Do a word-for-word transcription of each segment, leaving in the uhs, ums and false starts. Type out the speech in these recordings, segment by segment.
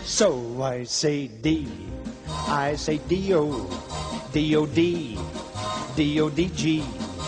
So I say D, I say D-O, D-O-D, D-O-D-G,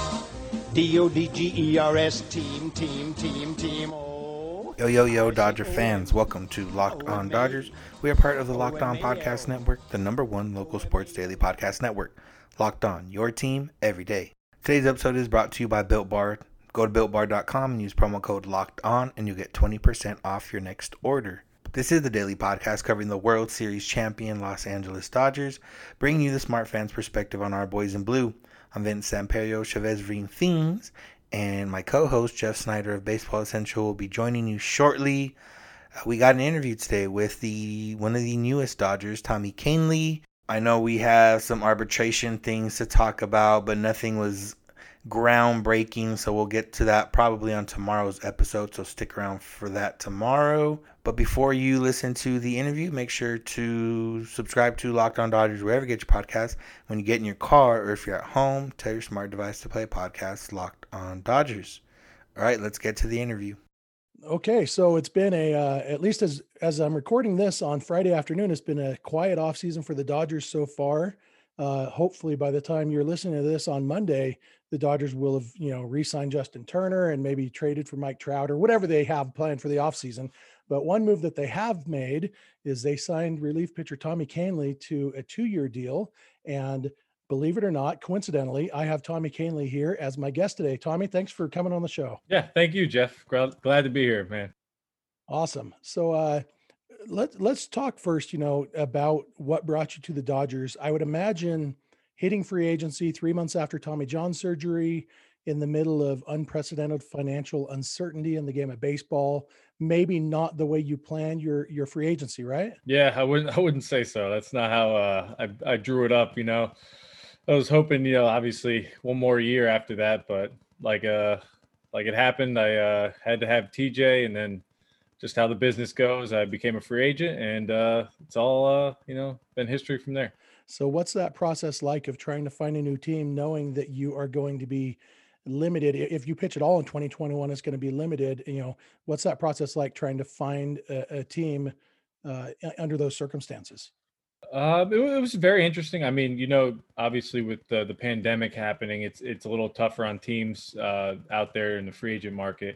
D-O-D-G-E-R-S, team, team, team, team, oh. Yo, yo, yo, Dodger fans. Welcome to Locked On Dodgers. We are part of the Locked On Podcast Network, the number one local sports daily podcast network. Locked On, your team, every day. Today's episode is brought to you by Built Bar. Go to built bar dot com and use promo code Locked On, and you'll get twenty percent off your next order. This is the daily podcast covering the World Series champion Los Angeles Dodgers, bringing you the smart fans' perspective on our boys in blue. I'm Vince Samperio, Chavez Ring Things, and my co-host Jeff Snyder of Baseball Essential will be joining you shortly. Uh, we got an interview today with the one of the newest Dodgers, Tommy Kahnle. I know we have some arbitration things to talk about, but nothing was groundbreaking, so we'll get to that probably on tomorrow's episode, so stick around for that tomorrow. But before you listen to the interview, make sure to subscribe to Locked On Dodgers wherever you get your podcasts. When you get in your car or if you're at home, tell your smart device to play podcast Locked On Dodgers. All right, let's get to the interview. Okay, so it's been a uh, at least as as I'm recording this on Friday afternoon, it's been a quiet off season for the Dodgers so far. Uh, hopefully, by the time you're listening to this on Monday, the Dodgers will have, you know, re-signed Justin Turner and maybe traded for Mike Trout or whatever they have planned for the offseason. But one move that they have made is they signed relief pitcher Tommy Kahnle to a two-year deal. And believe it or not, coincidentally, I have Tommy Kahnle here as my guest today. Tommy, thanks for coming on the show. Yeah, thank you, Jeff. Glad to be here, man. Awesome. So uh, let's let's talk first, you know, about what brought you to the Dodgers. I would imagine hitting free agency three months after Tommy John surgery, in the middle of unprecedented financial uncertainty in the game of baseball, maybe not the way you planned your your free agency, right? Yeah, I wouldn't I wouldn't say so. That's not how uh, I I drew it up. You know, I was hoping, you know, obviously one more year after that, but like uh like it happened, I uh, had to have T J, and then just how the business goes, I became a free agent, and uh, it's all uh, you know been history from there. So what's that process like of trying to find a new team, knowing that you are going to be limited? If you pitch at all in twenty twenty-one, it's going to be limited. You know, what's that process like trying to find a, a team uh, under those circumstances? Uh, it, it was very interesting. I mean, you know, obviously with the, the pandemic happening, it's it's a little tougher on teams uh, out there in the free agent market.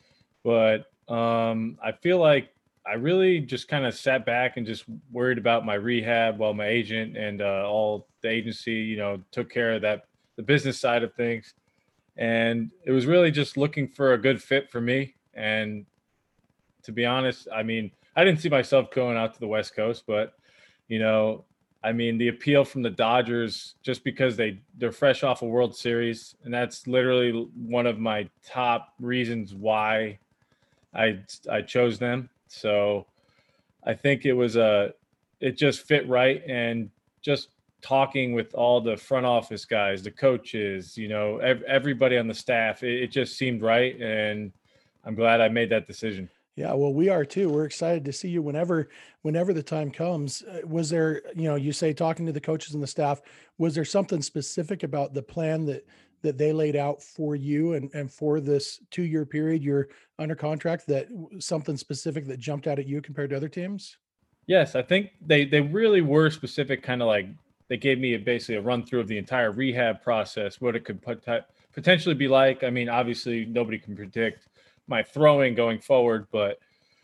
But um, I feel like I really just kind of sat back and just worried about my rehab while my agent and uh, all the agency, you know, took care of that, the business side of things. And it was really just looking for a good fit for me. And to be honest, I mean, I didn't see myself going out to the West Coast, but, you know, I mean, the appeal from the Dodgers, just because they, they're fresh off a World Series, and that's literally one of my top reasons why I I chose them. So I think it was a, it just fit right. And just talking with all the front office guys, the coaches, you know, ev- everybody on the staff, it, it just seemed right. And I'm glad I made that decision. Yeah, well, we are too. We're excited to see you whenever, whenever the time comes. Uh, Was there, you know, you say talking to the coaches and the staff, was there something specific about the plan that that they laid out for you and and for this two-year period you're under contract, that something specific that jumped out at you compared to other teams? Yes, I think they they really were specific, kind of like they gave me a, basically a run through of the entire rehab process, what it could pot- potentially be like. I mean, obviously nobody can predict my throwing going forward, but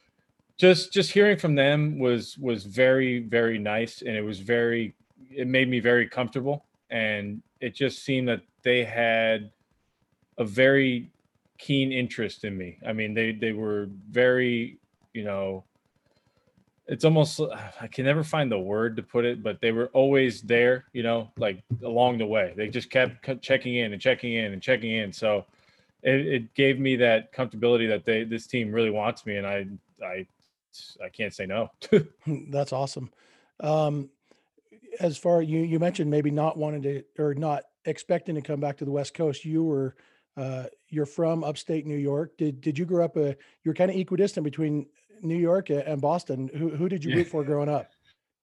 just just hearing from them was was very, very nice, and it was very it made me very comfortable, and it just seemed that they had a very keen interest in me. I mean, they they were very, you know, it's almost, I can never find the word to put it, but they were always there, you know, like along the way. They just kept checking in and checking in and checking in. So it, it gave me that comfortability that they this team really wants me, and I I I can't say no. That's awesome. Um, as far you you mentioned maybe not wanting to or not expecting to come back to the West Coast. You were uh, you're from upstate New York. Did did you grow up a you're kind of equidistant between New York and Boston. Who who did you root for growing up?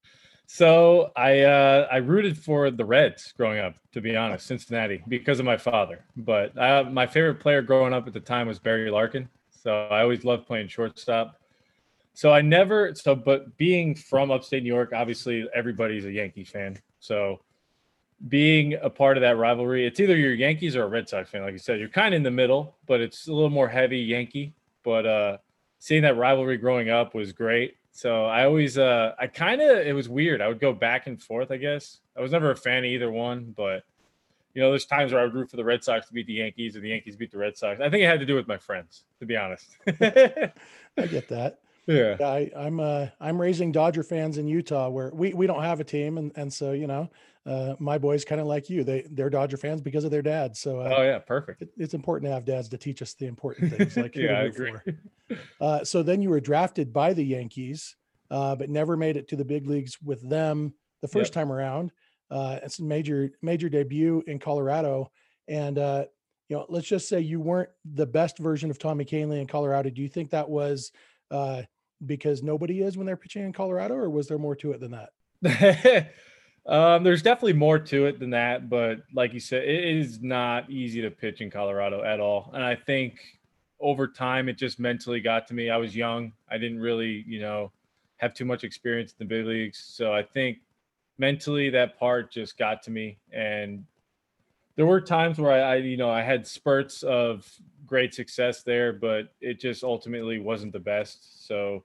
So I uh, I rooted for the Reds growing up, to be honest, Cincinnati, because of my father. But uh, my favorite player growing up at the time was Barry Larkin. So I always loved playing shortstop. So I never, so, but being from upstate New York, obviously everybody's a Yankee fan. So being a part of that rivalry, it's either you're Yankees or a Red Sox fan. Like you said, you're kind of in the middle, but it's a little more heavy Yankee. But uh, seeing that rivalry growing up was great. So I always, uh, I kind of, it was weird. I would go back and forth, I guess. I was never a fan of either one, but you know, there's times where I would root for the Red Sox to beat the Yankees or the Yankees beat the Red Sox. I think it had to do with my friends, to be honest. I get that. Yeah. Yeah, I, I'm uh, I'm raising Dodger fans in Utah where we, we don't have a team, and and so you know, uh, my boys kind of like you. They they're Dodger fans because of their dad. So uh, Oh yeah, perfect. it, it's important to have dads to teach us the important things, like who Yeah, to I root agree. for. Uh, so then you were drafted by the Yankees, uh, but never made it to the big leagues with them the first Yep. time around. Uh, it's a major major debut in Colorado, and uh, you know, let's just say you weren't the best version of Tommy Kahnle in Colorado. Do you think that was uh, because nobody is when they're pitching in Colorado, or was there more to it than that? um, there's definitely more to it than that, but like you said, it is not easy to pitch in Colorado at all. And I think over time, it just mentally got to me. I was young. I didn't really, you know, have too much experience in the big leagues. So I think mentally that part just got to me. And there were times where I, I, you know, I had spurts of great success there, but it just ultimately wasn't the best. So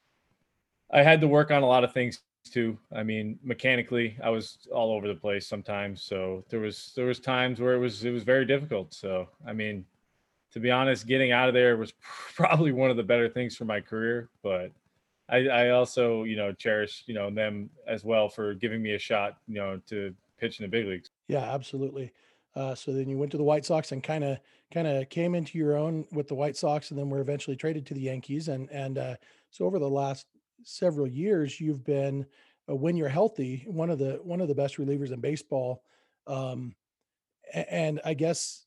I had to work on a lot of things too. I mean, mechanically, I was all over the place sometimes. So there was there was times where it was it was very difficult. So I mean, to be honest, getting out of there was probably one of the better things for my career. But I, I also, you know, cherish, you know, them as well for giving me a shot, you know, to pitch in the big leagues. Yeah, absolutely. Uh, so then you went to the White Sox and kind of kind of came into your own with the White Sox, and then were eventually traded to the Yankees. And and uh, so over the last several years, you've been, uh, when you're healthy, one of the one of the best relievers in baseball. Um, a- and I guess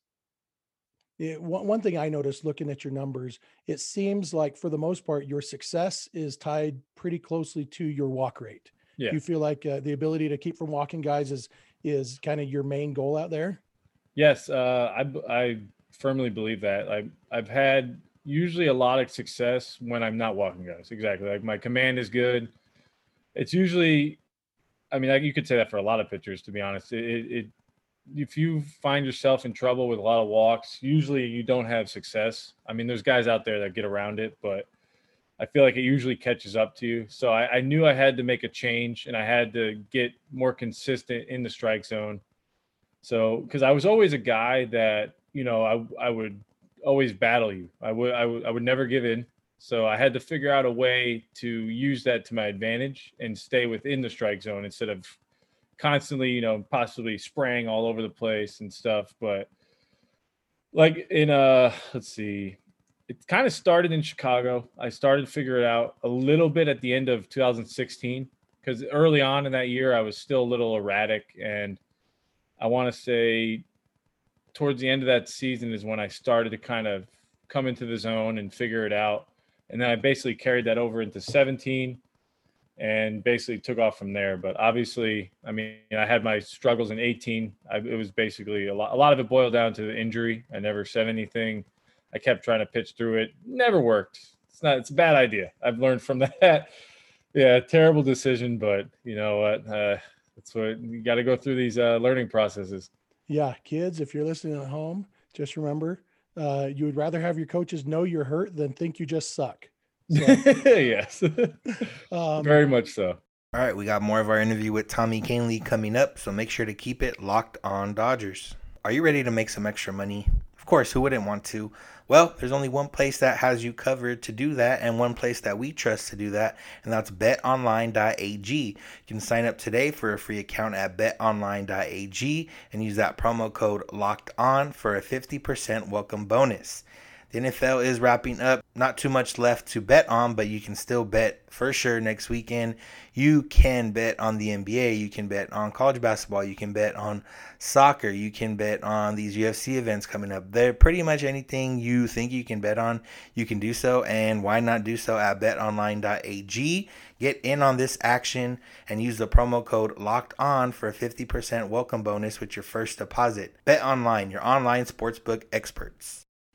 it, one, one thing I noticed looking at your numbers, it seems like for the most part, your success is tied pretty closely to your walk rate. Do Yeah. you feel like uh, the ability to keep from walking guys is is kind of your main goal out there? Yes, uh, I b- I firmly believe that. I I've had usually a lot of success when I'm not walking guys. Exactly. Like my command is good. It's usually, I mean, like you could say that for a lot of pitchers, to be honest. It, it, it if you find yourself in trouble with a lot of walks, usually you don't have success. I mean, there's guys out there that get around it, but I feel like it usually catches up to you. So I, I knew I had to make a change, and I had to get more consistent in the strike zone. So, because I was always a guy that, you know, I I would always battle you. I would I would I would never give in. So I had to figure out a way to use that to my advantage and stay within the strike zone instead of constantly, you know, possibly spraying all over the place and stuff. But like in uh let's see, it kind of started in Chicago. I started to figure it out a little bit at the end of two thousand sixteen, because early on in that year I was still a little erratic, and I want to say towards the end of that season is when I started to kind of come into the zone and figure it out. And then I basically carried that over into seventeen and basically took off from there. But obviously, I mean, I had my struggles in eighteen. I, it was basically a lot, a lot of it boiled down to the injury. I never said anything. I kept trying to pitch through it. Never worked. It's not, it's a bad idea. I've learned from that. Yeah, terrible decision, but you know what? Uh, that's what you got to go through these uh, learning processes. Yeah, kids, if you're listening at home, just remember, uh, you would rather have your coaches know you're hurt than think you just suck. So, Yes, um, very much so. All right, we got more of our interview with Tommy Kahnle coming up, so make sure to keep it locked on Dodgers. Are you ready to make some extra money? Of course, who wouldn't want to? Well, there's only one place that has you covered to do that, and one place that we trust to do that, and that's bet online dot a g. You can sign up today for a free account at bet online dot a g and use that promo code LOCKEDON for a fifty percent welcome bonus. The N F L is wrapping up. Not too much left to bet on, but you can still bet for sure next weekend. You can bet on the N B A. You can bet on college basketball. You can bet on soccer. You can bet on these U F C events coming up. They're pretty much anything you think you can bet on, you can do so. And why not do so at bet online dot a g? Get in on this action and use the promo code LOCKEDON for a fifty percent welcome bonus with your first deposit. BetOnline, your online sportsbook experts.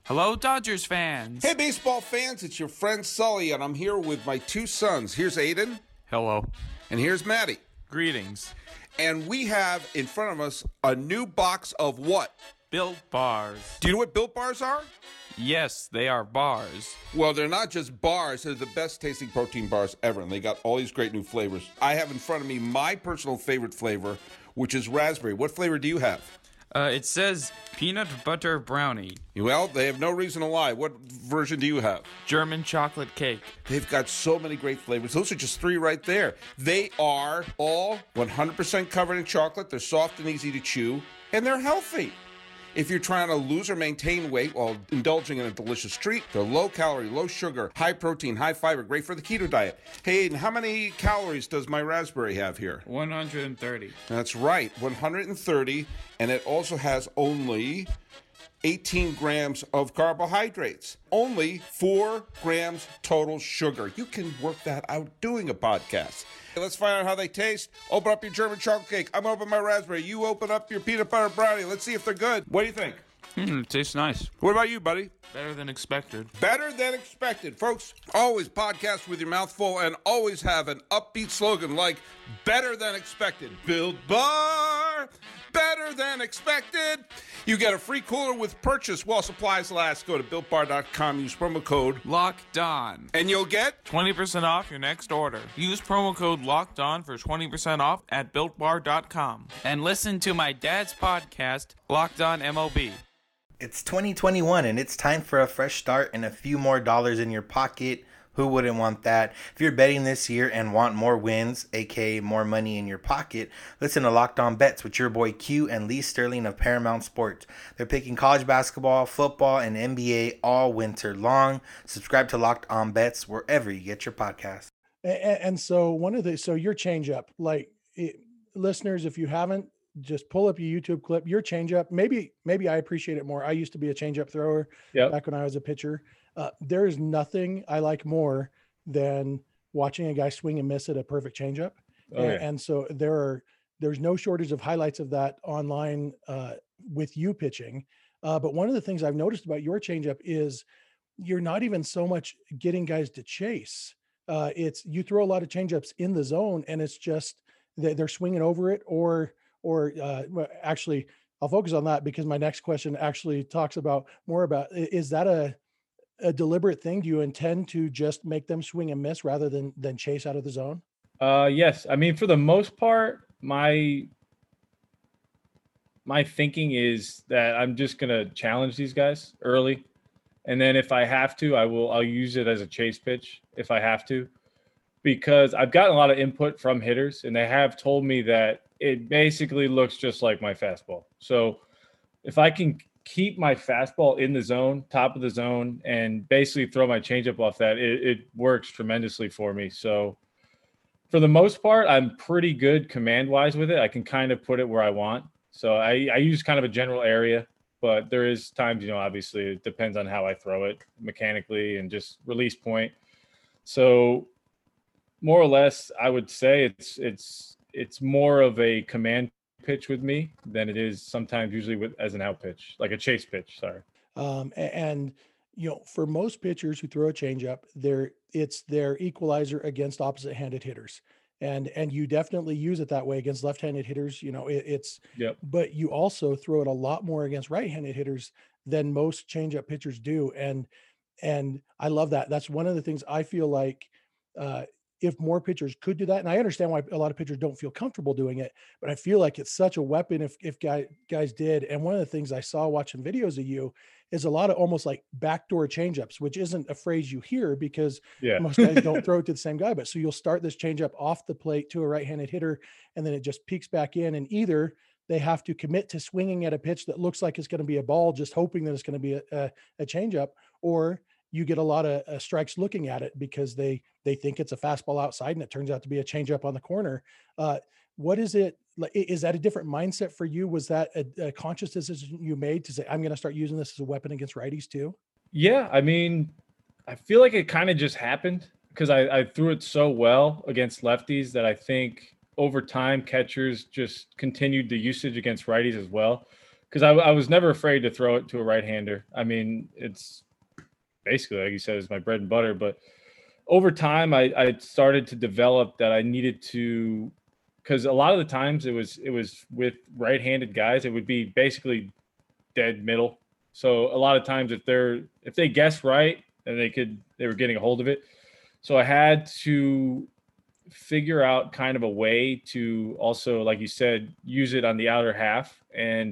Hello, Dodgers fans. Hey, baseball fans, it's your friend Sully, and I'm here with my two sons. Here's Aiden, Hello. and here's Maddie. Greetings. And we have in front of us a new box of what? Built bars. Do you know what Built Bars are? Yes, they are bars. Well, they're not just bars. They're the best tasting protein bars ever, and they got all these great new flavors. I have in front of me my personal favorite flavor, which is raspberry. What flavor do you have? Uh, it says peanut butter brownie. Well, they have no reason to lie. What version do you have? German chocolate cake. They've got so many great flavors. Those are just three right there. They are all one hundred percent covered in chocolate. They're soft and easy to chew, and they're healthy. If you're trying to lose or maintain weight while indulging in a delicious treat, they're low calorie, low sugar, high protein, high fiber, great for the keto diet. Hey, Aiden, how many calories does my raspberry have here? one hundred thirty. That's right, one hundred thirty, and it also has only eighteen grams of carbohydrates. Only four grams total sugar. You can work that out doing a podcast. Let's find out how they taste. Open up your German chocolate cake. I'm going to open my raspberry. You open up your peanut butter brownie. Let's see if they're good. What do you think? Hmm, it tastes nice. What about you, buddy? Better than expected. Better than expected. Folks, always podcast with your mouth full and always have an upbeat slogan like better than expected. Built Bar, better than expected. You get a free cooler with purchase while supplies last. Go to built bar dot com, use promo code Locked On. and you'll get twenty percent off your next order. Use promo code Locked On for twenty percent off at built bar dot com. And listen to my dad's podcast, Locked On M L B. It's twenty twenty-one and it's time for a fresh start and a few more dollars in your pocket. Who wouldn't want that? If you're betting this year and want more wins, aka more money in your pocket, listen to Locked On Bets with your boy Q and Lee Sterling of Paramount Sports. They're picking college basketball, football, and N B A all winter long. Subscribe to Locked On Bets wherever you get your podcasts. And, and so one of the, so your change up, like it, listeners, if you haven't, just pull up your YouTube clip, your change up. Maybe, maybe I appreciate it more. I used to be a change up thrower Yep. back when I was a pitcher. Uh, there is nothing I like more than watching a guy swing and miss at a perfect changeup. Oh, and, yeah. and so there are, there's no shortage of highlights of that online uh, with you pitching. Uh, but one of the things I've noticed about your changeup is you're not even so much getting guys to chase. Uh, it's you throw a lot of changeups in the zone, and it's just they, they're swinging over it, or or uh, well, actually, I'll focus on that because my next question actually talks about more about i- is that a a deliberate thing? Do you intend to just make them swing and miss rather than than chase out of the zone? Uh, yes. I mean, for the most part, my my thinking is that I'm just gonna challenge these guys early, and then if I have to, I will. I'll use it as a chase pitch if I have to, because I've gotten a lot of input from hitters, and they have told me that it basically looks just like my fastball. So if I can keep my fastball in the zone, top of the zone, and basically throw my changeup off that, it, it works tremendously for me. So for the most part, I'm pretty good command-wise with it. I can kind of put it where I want. So I, I use kind of a general area, but there is times, you know, obviously it depends on how I throw it mechanically and just release point. So more or less, I would say it's it's it's more of a command pitch with me than it is sometimes usually with as an out pitch, like a chase pitch. Sorry. Um, a- and you know, for most pitchers who throw a changeup, they're it's their equalizer against opposite-handed hitters, and and you definitely use it that way against left-handed hitters. You know, it, it's Yep. but you also throw it a lot more against right-handed hitters than most changeup pitchers do, and and I love that. That's one of the things I feel like. Uh, if more pitchers could do that, and I understand why a lot of pitchers don't feel comfortable doing it, but I feel like it's such a weapon if if guy, guys did. And one of the things I saw watching videos of you is a lot of almost like backdoor changeups, which isn't a phrase you hear because Yeah. most guys don't throw it to the same guy. But so you'll start this changeup off the plate to a right-handed hitter, and then it just peeks back in, and either they have to commit to swinging at a pitch that looks like it's going to be a ball, just hoping that it's going to be a, a, a changeup, or you get a lot of uh, strikes looking at it because they they think it's a fastball outside and it turns out to be a changeup on the corner. Uh, what is it like? Is that a different mindset for you? Was that a, a conscious decision you made to say, I'm going to start using this as a weapon against righties too? Yeah, I mean, I feel like it kind of just happened because I, I threw it so well against lefties that I think over time catchers just continued the usage against righties as well. because I, I was never afraid to throw it to a right-hander. I mean, it's basically, like you said, it's my bread and butter. But over time, I, I started to develop that I needed to, because a lot of the times it was it was with right-handed guys, it would be basically dead middle. So a lot of times, if they're if they guessed right, then they could they were getting a hold of it. So I had to figure out kind of a way to also, like you said, use it on the outer half. And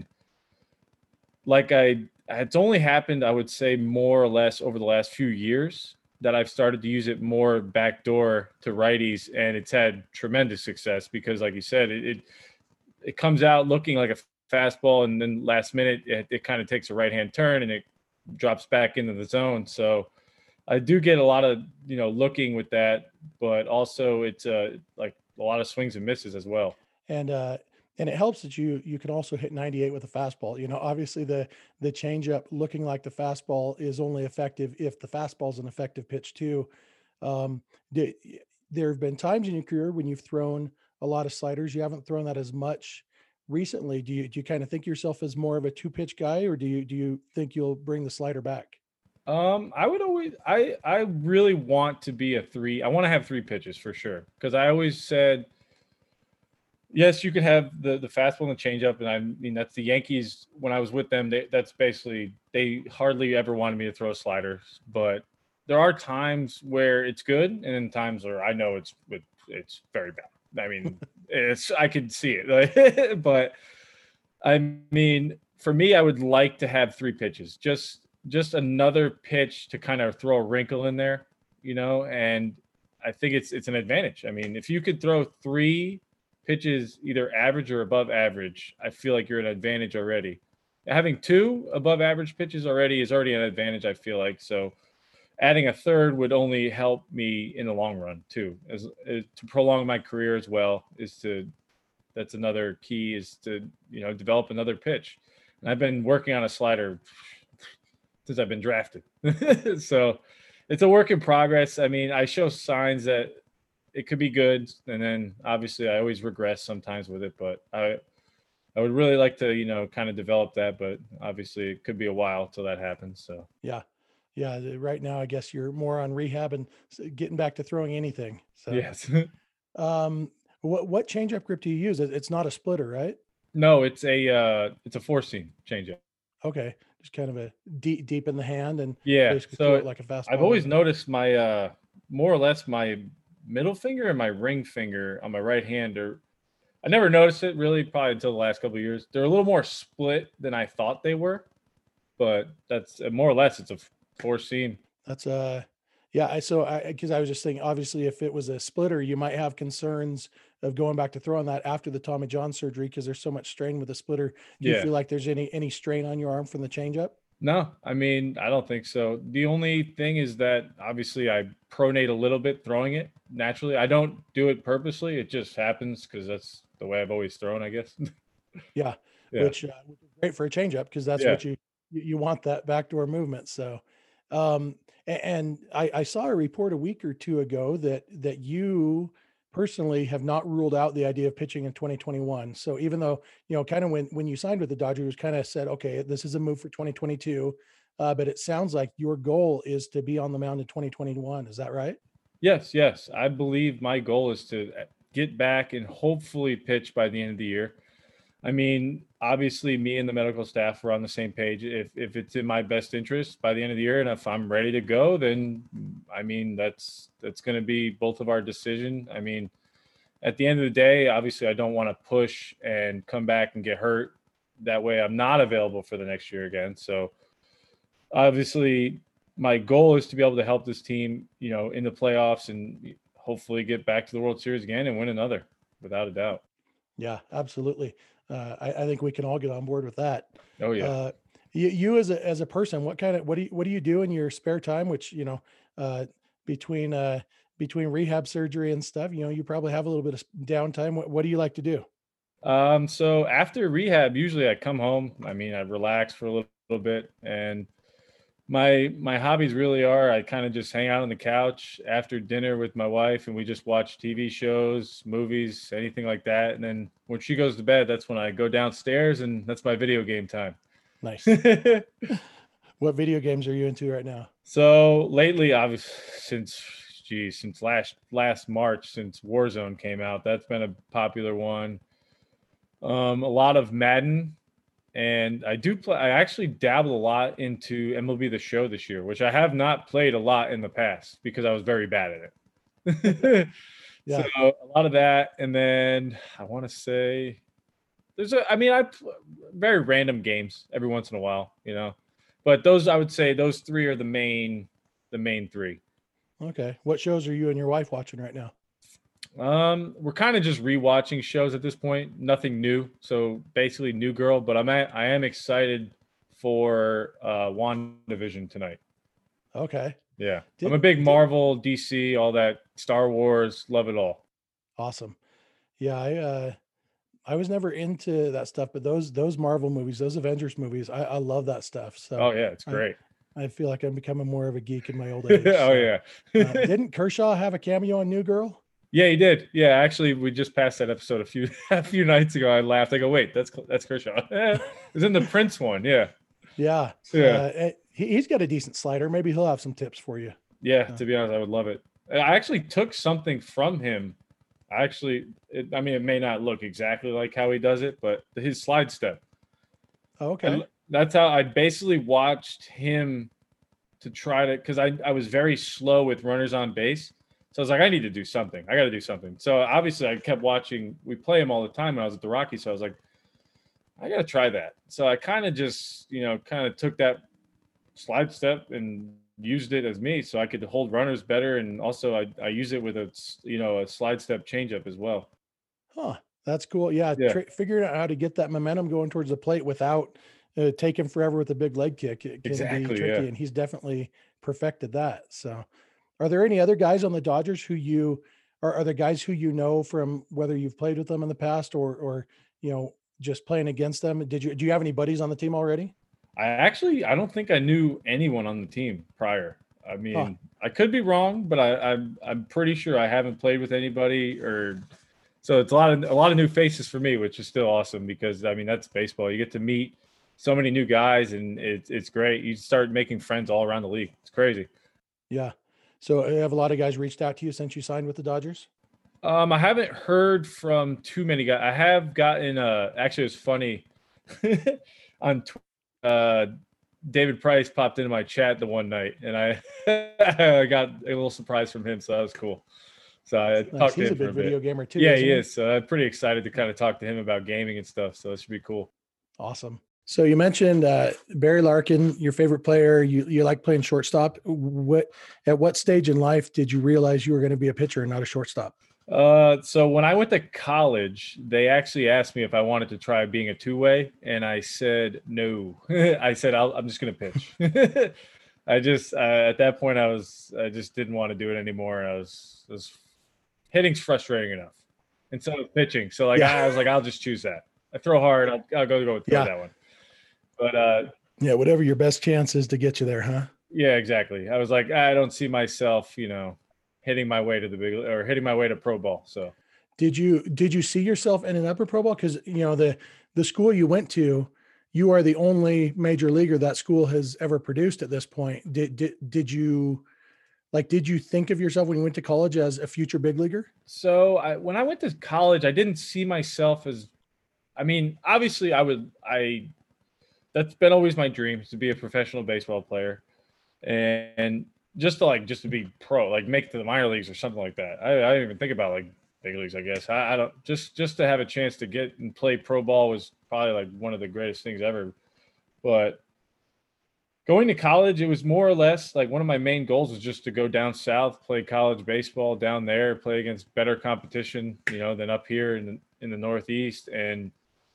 like I, it's only happened, I would say, more or less over the last few years that I've started to use it more backdoor to righties, and it's had tremendous success because, like you said, it it, it comes out looking like a fastball, and then last minute it, it kind of takes a right hand turn and it drops back into the zone. So I do get a lot of, you know, looking with that, but also it's uh, like a lot of swings and misses as well. And uh, and it helps that you you can also hit ninety-eight with a fastball. You know, obviously the the changeup looking like the fastball is only effective if the fastball is an effective pitch too. Um, did, there have been times in your career when you've thrown a lot of sliders. You haven't thrown that as much recently. Do you do you kind of think yourself as more of a two pitch guy, or do you do you think you'll bring the slider back? Um, I would always, I, I really want to be a three. I want to have three pitches for sure. Cause I always said, yes, you can have the, the fastball and the changeup. And I mean, that's the Yankees. When I was with them, they, that's basically, they hardly ever wanted me to throw sliders, but there are times where it's good. And then times where I know it's, it's very bad. I mean, it's, I could see it, but I mean, for me, I would like to have three pitches, just, just another pitch to kind of throw a wrinkle in there, you know, and I think it's it's an advantage. I mean, if you could throw three pitches either average or above average, I feel like you're an advantage already. Having two above average pitches already is already an advantage, I feel like. So adding a third would only help me in the long run too, as, as to prolong my career as well, is to that's another key, is to, you know, develop another pitch. And I've been working on a slider since I've been drafted. So it's a work in progress. I mean, I show signs that it could be good. And then obviously I always regress sometimes with it, but I, I would really like to, you know, kind of develop that, but obviously it could be a while till that happens. So, Yeah. Yeah. Right now, I guess you're more on rehab and getting back to throwing anything. So, yes. um, what, what changeup grip do you use? It's not a splitter, right? No, it's a, uh, it's a four seam changeup. Okay. Just kind of a deep, deep in the hand and yeah. basically So throw it like a fastball. I've always noticed my, uh, more or less my middle finger and my ring finger on my right hand are, I never noticed it really probably until the last couple of years. They're a little more split than I thought they were, but that's uh, more or less it's a four seam. That's uh yeah, I so I because I was just thinking, obviously if it was a splitter, you might have concerns of going back to throwing that after the Tommy John surgery because there's so much strain with the splitter. Do Yeah. you feel like there's any any strain on your arm from the changeup? No, I mean, I don't think so. The only thing is that obviously I pronate a little bit throwing it naturally. I don't do it purposely. It just happens because that's the way I've always thrown, I guess. Yeah, Yeah. which, uh, which is great for a changeup because that's Yeah. what you you you want, that backdoor movement. So, um, a- and I, I saw a report a week or two ago that that you personally have not ruled out the idea of pitching in twenty twenty-one. So even though, you know, kind of when when you signed with the Dodgers, kind of said, okay, this is a move for twenty twenty-two, uh, but it sounds like your goal is to be on the mound in twenty twenty-one. Is that right? Yes, yes. I believe my goal is to get back and hopefully pitch by the end of the year. I mean, obviously me and the medical staff are on the same page. If if it's in my best interest by the end of the year and if I'm ready to go, then I mean, that's that's going to be both of our decision. I mean, at the end of the day, obviously I don't want to push and come back and get hurt. That way I'm not available for the next year again. So obviously my goal is to be able to help this team, you know, in the playoffs and hopefully get back to the World Series again and win another, without a doubt. Yeah, absolutely. Uh, I, I think we can all get on board with that. Oh yeah. Uh, you, you as a as a person, what kind of what do you what do you do in your spare time? Which, you know, uh, between uh, between rehab surgery and stuff, you know, you probably have a little bit of downtime. What what do you like to do? Um, so after rehab, usually I come home. I mean, I relax for a little, little bit, and My my hobbies really are I kind of just hang out on the couch after dinner with my wife, and we just watch T V shows, movies, anything like that. And then when she goes to bed, that's when I go downstairs, and that's my video game time. Nice. What video games are you into right now? So lately, I've since geez, since last last March, since Warzone came out, that's been a popular one. Um, a lot of Madden, and I do play. I actually dabble a lot into M L B The Show this year, which I have not played a lot in the past because I was very bad at it. Yeah. So a lot of that, and then I want to say there's a. I mean, I pl- very random games every once in a while, you know. But those, I would say, those three are the main, the main three. Okay. What shows are you and your wife watching right now? Um, we're kind of just rewatching shows at this point. Nothing new. So basically, New Girl. But I'm at, I am excited for uh, WandaVision tonight. Okay. Yeah, Did- I'm a big did- Marvel, D C, all that, Star Wars. Love it all. Awesome. Yeah, I uh I was never into that stuff, but those those Marvel movies, those Avengers movies, I, I love that stuff. So Oh yeah, it's I- great. I feel like I'm becoming more of a geek in my old age. oh so, yeah. uh, didn't Kershaw have a cameo on New Girl? Yeah, he did. Yeah, actually, we just passed that episode a few a few nights ago. I laughed. I go, wait, that's that's Kershaw. It's in the Prince one. Yeah, Yeah. Yeah. Uh, eh, he, he's got a decent slider. Maybe he'll have some tips for you. yeah. Yeah. To be honest, I would love it. I actually took something from him. I actually, it, I mean, it may not look exactly like how he does it, but his slide step. Oh, okay. And that's how I basically watched him to try to, because I, I was very slow with runners on base. So I was like, I need to do something. I got to do something. So obviously I kept watching. We play him all the time when I was at the Rockies. So I was like, I got to try that. So I kind of just, you know, kind of took that slide step and used it as me so I could hold runners better. And also I, I use it with a, you know, a slide step changeup as well. Huh. That's cool. Yeah. Yeah. Tra- figuring out how to get that momentum going towards the plate without uh, taking forever with a big leg kick. It can Exactly, be tricky, yeah. and he's definitely perfected that. So, are there any other guys on the Dodgers who you are? Are there guys who you know from whether you've played with them in the past or, or you know, just playing against them? Did you do you have any buddies on the team already? I actually, I don't think I knew anyone on the team prior. I mean, Huh. I could be wrong, but I, I'm I'm pretty sure I haven't played with anybody, or so it's a lot of a lot of new faces for me, which is still awesome because I mean that's baseball. You get to meet so many new guys, and it's it's great. You start making friends all around the league. It's crazy. Yeah. So, uh, have a lot of guys reached out to you since you signed with the Dodgers? Um, I haven't heard from too many guys. I have gotten uh actually it was funny on Twitter. Uh, David Price popped into my chat the one night, and I I got a little surprise from him, so that was cool. So I Nice. talked to He's a him for big a bit. video gamer too. Yeah, isn't he is. So I'm pretty excited to kind of talk to him about gaming and stuff. So it should be cool. Awesome. So you mentioned uh, Barry Larkin, your favorite player. You you like playing shortstop. What at what stage in life did you realize you were going to be a pitcher and not a shortstop? Uh, so when I went to college, they actually asked me if I wanted to try being a two-way, and I said no. I said I'll, I'm just going to pitch. I just uh, at that point I was I just didn't want to do it anymore. I was, I was hitting's frustrating enough, and so was pitching. So like Yeah. I, I was like I'll just choose that. I throw hard. I'll, I'll go go with Yeah. that one. But uh, Yeah, whatever your best chance is to get you there, huh? yeah, exactly. I was like I don't see myself, you know, hitting my way to the big or hitting my way to pro ball. So. Did you did you see yourself in an upper pro ball? Because you know the the school you went to, you are the only major leaguer that school has ever produced at this point. Did did did you like did you think of yourself when you went to college as a future big leaguer? So I, when I went to college, I didn't see myself as, I mean, obviously I would, I, that's been always my dream is to be a professional baseball player and, and just to like, just to be pro, like make it to the minor leagues or something like that. I, I didn't even think about like big leagues, I guess. I, I don't, just, just to have a chance to get and play pro ball was probably like one of the greatest things ever. But going to college, it was more or less like one of my main goals was just to go down south, play college baseball down there, play against better competition, you know, than up here in the, in the Northeast. And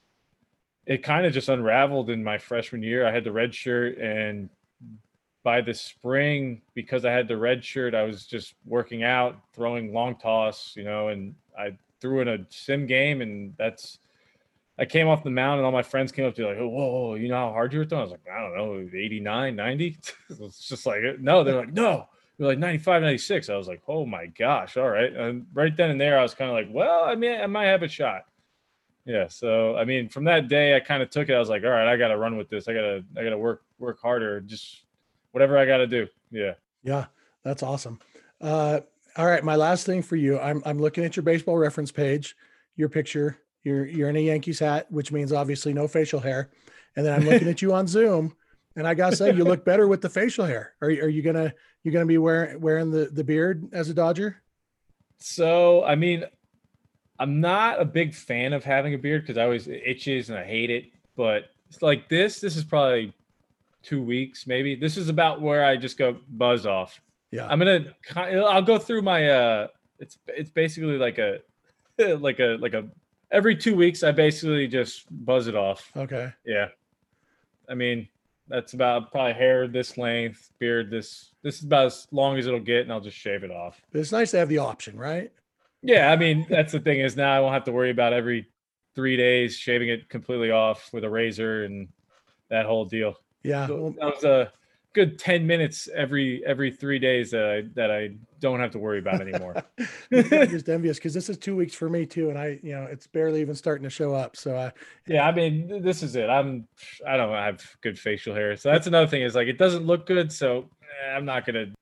it kind of just unraveled in my freshman year. I had the red shirt, and by the spring, because I had the red shirt, I was just working out, throwing long toss, you know, and I threw in a sim game, and that's I came off the mound and all my friends came up to me like, oh, whoa, whoa, you know how hard you were throwing? I was like, I don't know, eighty-nine, ninety. It's just like, no, they're like, no, you're like ninety-five, ninety-six. I was like, oh my gosh. All right. And right then and there, I was kind of like, well, I mean, I might have a shot. Yeah. So, I mean, from that day, I kind of took it. I was like, all right, I got to run with this. I got to, I got to work, work harder, just whatever I got to do. Yeah. Yeah. That's awesome. Uh, all right. My last thing for you, I'm, I'm looking at your Baseball Reference page, your picture. You're you're in a Yankees hat, which means obviously no facial hair. And then I'm looking at you on Zoom, and I gotta say, you look better with the facial hair. Are you, are you gonna you gonna be wearing wearing the the beard as a Dodger? So I mean, I'm not a big fan of having a beard because I always it itches and I hate it. But it's like this, this is probably two weeks maybe. This is about where I just go buzz off. Yeah, I'm gonna I'll go through my uh. It's it's basically like a like a like a. Every two weeks, I basically just buzz it off. Okay. Yeah. I mean, that's about probably hair this length, beard this. This is about as long as it'll get, and I'll just shave it off. But it's nice to have the option, right? Yeah. I mean, that's the thing is now I won't have to worry about every three days shaving it completely off with a razor and that whole deal. Yeah. So Well, that was a good ten minutes every every three days that I that I don't have to worry about anymore. I'm just envious because this is two weeks for me too, and I, you know, it's barely even starting to show up. So I, Yeah, I mean, this is it. I'm, I don't have good facial hair, so that's another thing. Is like it doesn't look good, so eh, I'm not gonna.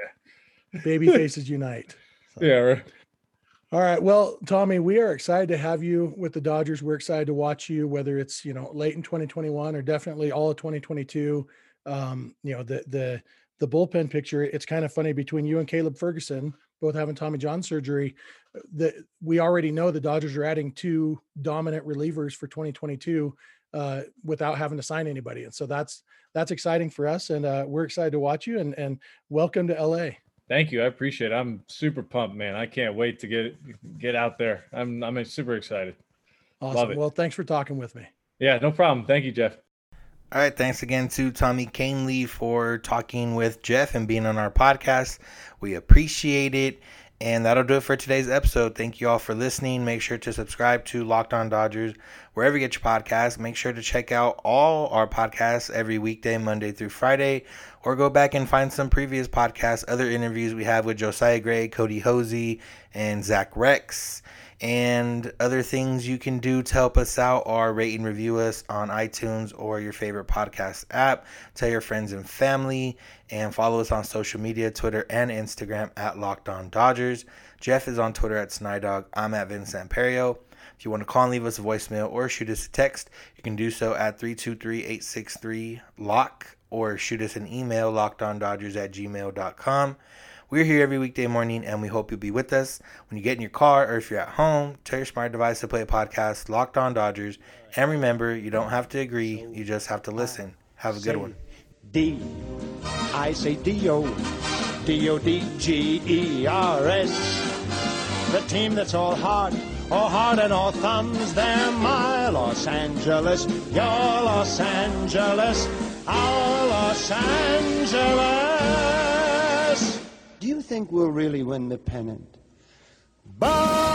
Yeah. baby faces unite. So. Yeah. Right. All right. Well, Tommy, we are excited to have you with the Dodgers. We're excited to watch you, whether it's, you know, late in twenty twenty-one or definitely all of twenty twenty-two. Um, you know, the the the bullpen picture, it's kind of funny between you and Caleb Ferguson, both having Tommy John surgery, that we already know the Dodgers are adding two dominant relievers for twenty twenty-two uh, without having to sign anybody. And so that's, that's exciting for us. And uh, we're excited to watch you, and, and welcome to L A. Thank you. I appreciate it. I'm super pumped, man. I can't wait to get, get out there. I'm, I'm super excited. Awesome. Love it. Well, thanks for talking with me. Yeah, no problem. Thank you, Jeff. All right, thanks again to Tommy Kahnle for talking with Jeff and being on our podcast. We appreciate it. And that'll do it for today's episode. Thank you all for listening. Make sure to subscribe to Locked On Dodgers wherever you get your podcasts. Make sure to check out all our podcasts every weekday, Monday through Friday, or go back and find some previous podcasts, other interviews we have with Josiah Gray, Cody Hosey, and Zach Rex. And other things you can do to help us out are rate and review us on iTunes or your favorite podcast app. Tell your friends and family, and follow us on social media, Twitter and Instagram at Locked On Dodgers. Jeff is on Twitter at Snydog. I'm at Vincent Perio. If you want to call and leave us a voicemail or shoot us a text, you can do so at three two three, eight six three, L O C K, or shoot us an email, lockedondodgers at gmail dot com. We're here every weekday morning, and we hope you'll be with us. When you get in your car or if you're at home, tell your smart device to play a podcast, Locked On Dodgers. And remember, you don't have to agree. You just have to listen. Have a good one. D. I say D-O. D O D G E R S. The team that's all heart, all heart and all thumbs. They're my Los Angeles, your Los Angeles, our Los Angeles. Do you think we'll really win the pennant? But